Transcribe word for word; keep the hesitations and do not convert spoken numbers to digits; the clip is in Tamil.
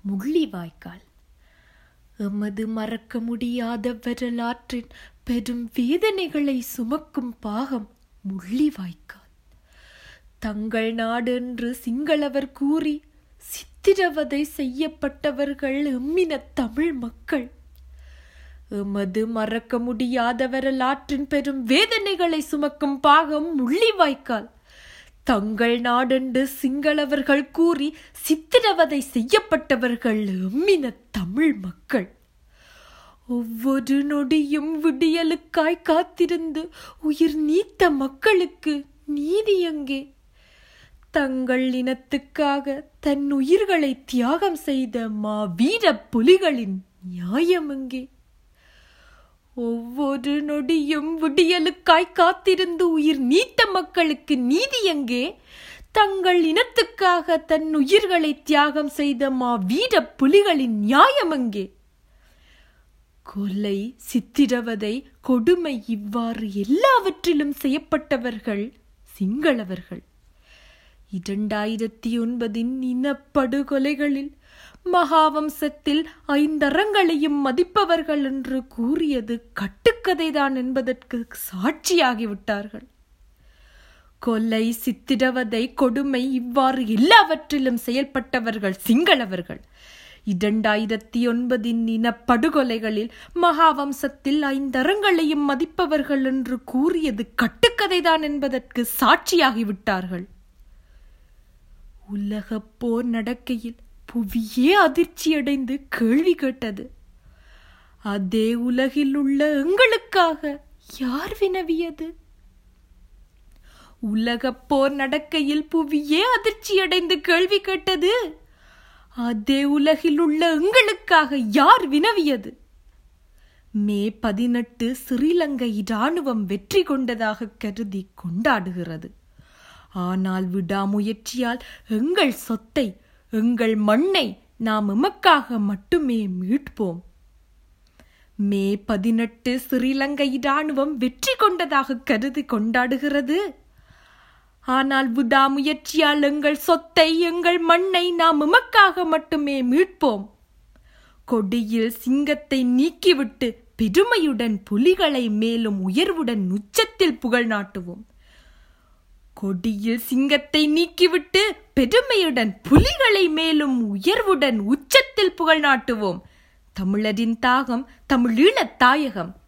முள்ளிவாய்க்கால். எமது மறக்க முடியாத வரலாற்றின் பெரும் வேதனைகளை சுமக்கும் பாகம் முள்ளிவாய்க்கால். தங்கள் நாடு என்று சிங்களவர் கூறி சித்திரவதை செய்யப்பட்டவர்கள் எம்மின தமிழ் மக்கள். எமது மறக்க முடியாத வரலாற்றின் பெரும் வேதனைகளை சுமக்கும் பாகம் முள்ளிவாய்க்கால். தங்கள் நாடென்று சிங்களவர்கள் கூறி சித்திரவதை செய்யப்பட்டவர்கள் எம்மின தமிழ் மக்கள். ஒவ்வொரு நொடியும் விடியலுக்காய் காத்திருந்து உயிர் நீத்த மக்களுக்கு நீதி எங்கே? தங்கள் இனத்துக்காக தன் உயிர்களை தியாகம் செய்த மா வீர புலிகளின் நியாயம் எங்கே? ஒவ்வொரு நொடியும் விடியலுக்காய் காத்திருந்து உயிர் நீத்த மக்களுக்கு நீதி எங்கே? தங்கள் இனத்துக்காக தன் உயிர்களை தியாகம் செய்த மா வீர புலிகளின் நியாயம் எங்கே? கொலை, சித்திரவதை, கொடுமை இவ்வாறு எல்லாவற்றிலும் செய்யப்பட்டவர்கள் சிங்களவர்கள். இரண்டாயிரத்தி ஒன்பதின் இனப்படுகொலைகளில் மகாவம்சத்தில் ஐந்தறங்களையும் மதிப்பவர்கள் என்று கூறியது கட்டுக்கதைதான் என்பதற்கு சாட்சியாகிவிட்டார்கள். கொலை, சித்திரவதை, கொடுமை இவ்வாறு எல்லாவற்றிலும் செயல்பட்டவர்கள் சிங்களவர்கள். இரண்டாயிரத்தி ஒன்பதின் இனப்படுகொலைகளில் மகாவம்சத்தில் ஐந்தறங்களையும் மதிப்பவர்கள் என்று கூறியது கட்டுக்கதைதான் என்பதற்கு சாட்சியாகிவிட்டார்கள். உலகப் போர் நடக்கையில் புவியே அதிர்ச்சியடைந்து கேள்வி கேட்டது. அதே உலகில் உள்ள எங்களுக்காக யார் வினவியது? உலகப் போர் நடக்கையில் புவியே அதிர்ச்சியடைந்து கேள்வி கேட்டது. அதே உலகில் உள்ள எங்களுக்காக யார் வினவியது? மே பதினெட்டு ஸ்ரீலங்கை இராணுவம் வெற்றி கொண்டதாக கருதி கொண்டாடுகிறது. ஆனால் விடாமுயற்சியால் எங்கள் சொத்தை, எங்கள் மண்ணை நாம் எமக்காக மட்டுமே மீட்போம். மே பதினெட்டு ஸ்ரீலங்கை இராணுவம் வெற்றி கொண்டதாக கருதி கொண்டாடுகிறது. ஆனால் விடாமுயற்சியால் எங்கள் சொத்தை, எங்கள் மண்ணை நாம் எமக்காக மட்டுமே மீட்போம். கொடியில் சிங்கத்தை நீக்கிவிட்டு பெருமையுடன் புலிகளை மேலும் உயர்வுடன் உச்சத்தில் புகழ் நாட்டுவோம். கொடியில் சிங்கத்தை நீக்கிவிட்டு பெருமையுடன் புலிகளை மேலும் உயர்வுடன் உச்சத்தில் புகழ் நாட்டுவோம். தமிழரின் தாகம், தமிழீழத் தாயகம்.